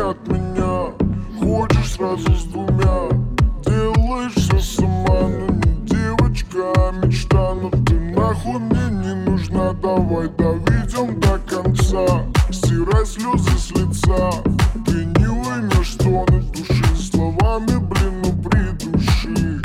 от меня. Хочешь сразу с двумя, делаешь все сама, но не девочка, а мечта. Но ты нахуй мне не нужна, давай доведем до конца. Стирай слезы с лица, ты не уймешь, что на души. Словами, блин, ну придуши.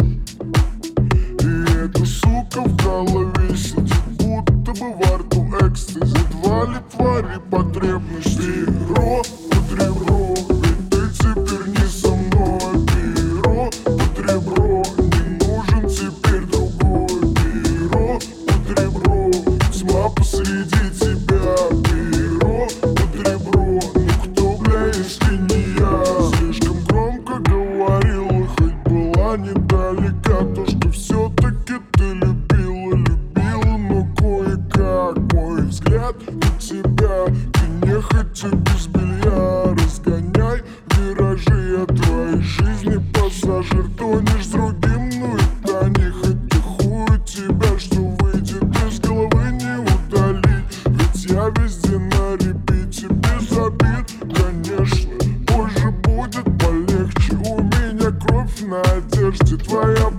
И эта сука в голове сидит, будто бы во рту экстази. Твари потребности, ребро под ребро. Ведь ты теперь не со мной. Перо под ребро, не нужен теперь другой. Перо под ребро, тьма посреди тебя. Перо под ребро, ну кто, бля, если не я? Слишком громко говорила, хоть была недалека. То, что все-таки ты любила, но кое-как. Мой взгляд на тебя, ты нехотя без белья. Разгоняй виражи, я твоей жизни пассажир. Тонешь с другим, ну это нехотя. Хуй тебя, что выйдет из головы, не удалить. Ведь я везде на репите, без обид, конечно. Позже будет полегче, у меня кровь на одежде. Твоя